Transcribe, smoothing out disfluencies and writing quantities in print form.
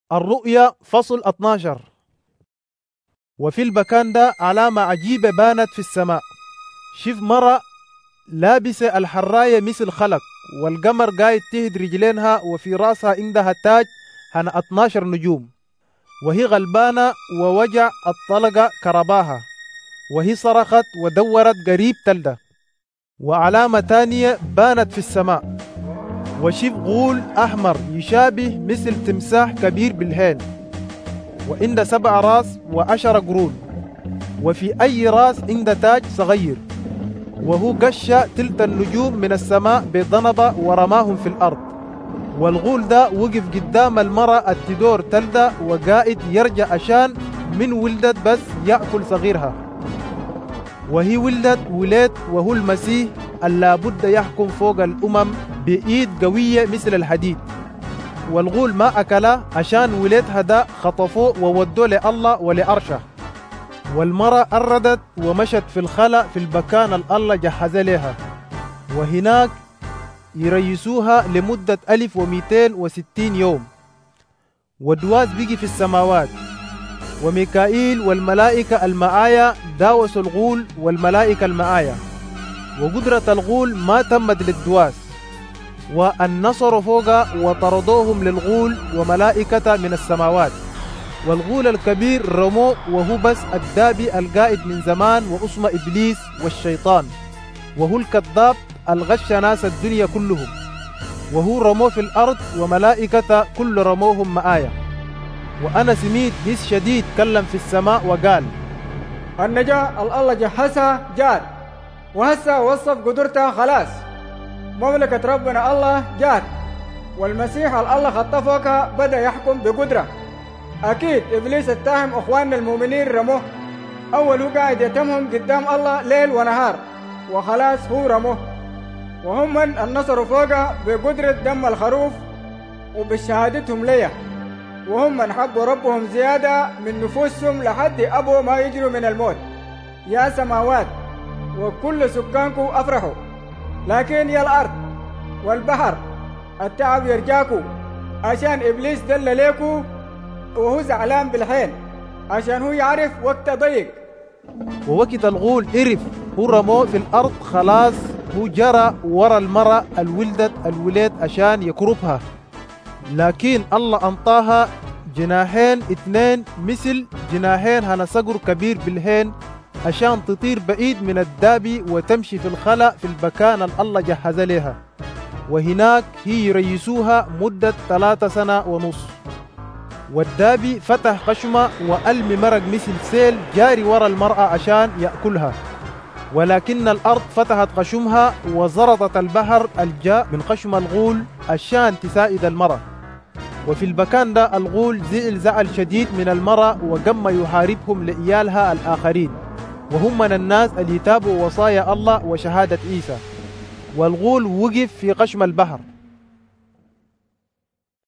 الرؤيا فصل 12. وفي المكان ده علامة عجيبة بانت في السماء. شوف مرة لابسة الحراية مثل خلق، والقمر قايد تهد رجلينها، وفي راسها عندها تاج هنا 12 نجوم، وهي غلبانة ووجع الطلقة كرباها، وهي صرخت ودورت قريب تلدة. وعلامة تانية بانت في السماء، وشوف غول أحمر يشابه مثل تمساح كبير بالهين، وعنده 7 راس و10 قرون، وفي أي راس عنده تاج صغير، وهو قش تلت النجوم من السماء بضنبة ورماهم في الأرض. والغول ده وقف قدام المرأة التدور تلدة وقائد يرجع عشان من ولدت بس يأكل صغيرها، وهي ولدت ولد وهو المسيح اللابد يحكم فوق الأمم بإيد قوية مثل الحديد. والغول ما أكله عشان ولدها ده خطفوه وودوه لله ولأرشه. والمرأة أردت ومشت في الخلا في المكان الله جهز لها، وهناك يريسوها لمدة 1260 يوم. ودواس بيجي في السماوات، وميكائيل والملائكة المعايا داوسوا الغول والملائكة المعايا، وقدرة الغول ما تمت للدواس، والنصر فوق وطردوهم للغول وملائكة من السماوات. والغول الكبير رموه، وهو بس الدابي القائد من زمان، واسمه إبليس والشيطان، وهو الكذاب الغش ناس الدنيا كلهم، وهو رموه في الأرض، وملائكة كل رموهم معايا. وأنا سميت هس شديد كلم في السماء وقال: النجاة الله جهزها جات، وهسه وصف قدرتها خلاص. مملكة ربنا الله جات، والمسيح الله خطفوك بدأ يحكم بقدرة. أكيد إبليس اتهم أخواننا المؤمنين رموه، أول هو قاعد يتمهم قدام الله ليل ونهار، وخلاص هو رموه. وهم النصر فوق بقدرة دم الخروف وبشهادتهم ليه، وهم من حبوا ربهم زيادة من نفوسهم لحد أبوا ما يجروا من الموت. يا سماوات وكل سكانكم أفرحوا، لكن يا الأرض والبحر التعب يرجاكوا، عشان إبليس دل ليكوا، وهو زعلان بالحين عشان هو يعرف وقت ضيق. ووقت الغول عرف هو رموه في الأرض خلاص، هو جرى ورا المرأة الولدت الولاد عشان يكربها، لكن الله أنطاها جناحين 2 مثل جناحين هنا صقر كبير بالهين، عشان تطير بعيد من الدابي وتمشي في الخلا في المكان الله جهز لها. وهناك هي يريسوها مدة 3 سنة ونص. والدابي فتح خشمة وألم مرق مثل سيل جاري ورا المرأة عشان يأكلها، ولكن الأرض فتحت خشمها وزرطت البحر الجاء من خشم الغول عشان تساعد المرأة. وفي المكان ده الغول زعل شديد من المرأة، وقام يحاربهم لإيالها الآخرين، وهم من الناس اللي يتابعوا وصايا الله وشهادة عيسى. والغول وقف في خشم البحر،